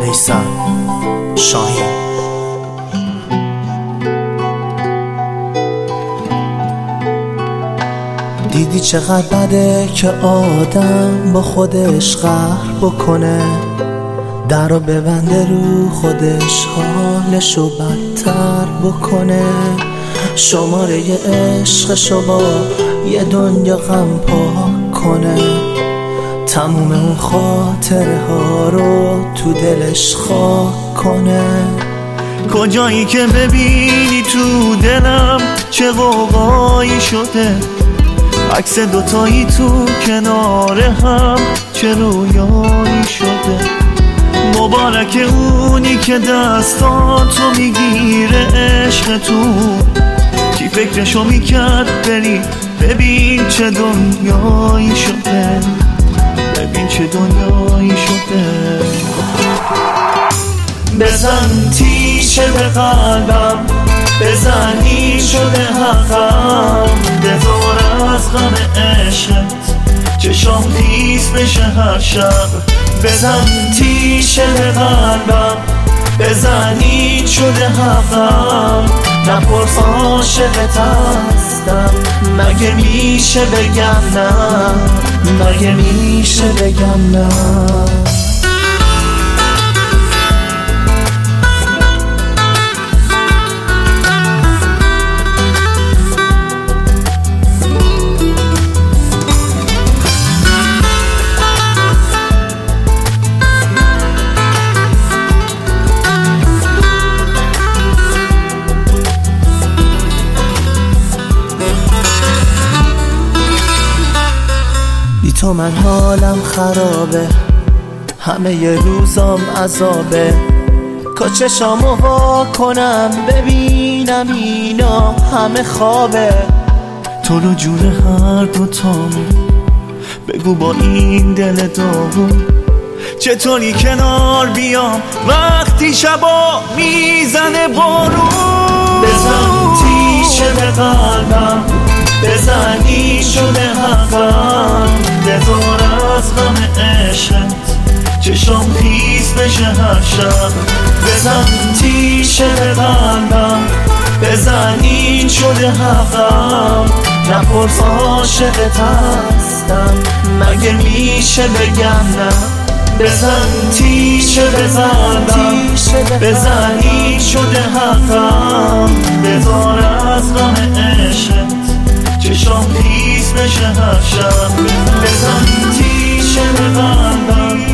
میثم شاهین. دیدی چقدر بده که آدم با خودش قهر بکنه، درو ببنده رو خودش حالشو بدتر بکنه، شماره عشقشو با یه دنیا غم پاک کنه، تموم اون خاطره ها رو تو دلش خاک کنه. کجایی که ببینی تو دلم چه غوغایی شده، عکس دوتایی تو کنار هم چه رویایی شده، مبارک اونی که دستاتو میگیره عشق تو، کی فکرشو میکرد بری ببین چه دنیایی شده، ببین چه دنیایی شده. بزن تیشه به قلبم، بزنی شده حقم، بذار از غم عشقت چشام خیس بشه هر شب. بزن تیشه به قلبم، بزنی شده حقم، نپرس عاشقت هستم، مگه میشه بگم نه، مگه میشه بگم نه. بی تو من حالم خرابه، همه ی روزام عذابه، چشامو وا کنم ببینم اینا همه خوابه. تو رو جور هر دوتامون بگو با این دل داغون چطوری کنار بیام وقتی شبا میزنه بارون. بزن تیشه به قلبم، بزنی شده حقم، بذار از غم عشقت چشام خیس بشه هر شب. بزن تیشه به قلبم، بزنی شده حقم، نپرس عاشقت هستم، مگه میشه بگم نه. بزن تیشه به قلبم، بزنی شده حقم، بذار از غم عشقت چشام خیس بشه هر شب. بزن تیشه به قلبم،